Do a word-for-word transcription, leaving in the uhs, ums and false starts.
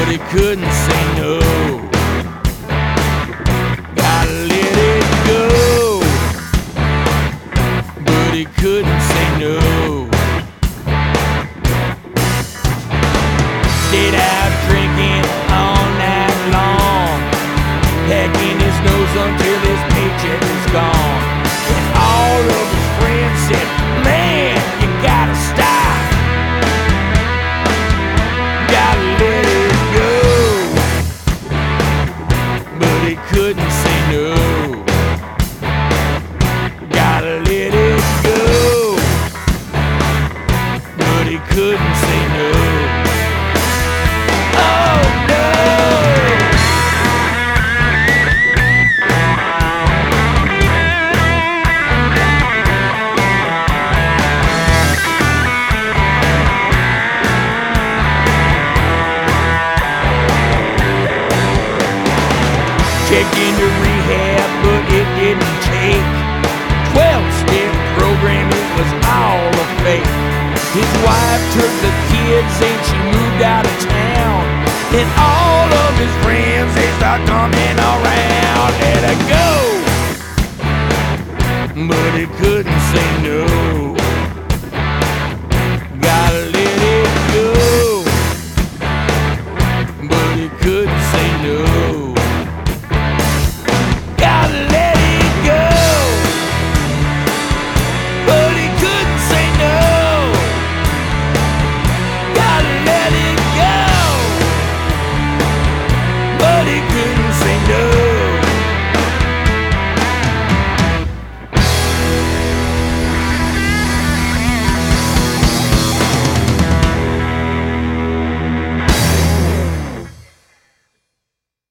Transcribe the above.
but he couldn't say no. Gotta let it go, but he couldn't say no. Stayed out drinking all night long, packing his nose until his paycheck was gone. And all of his friends said, man, you gotta stop, gotta let it go, but he couldn't say no. Gotta let it go, but he couldn't say no. Oh no! Checked into rehab, but it didn't take. Twelve-step program, it was all a fake. His wife took the kids and she moved out of town. And all of his friends, they start coming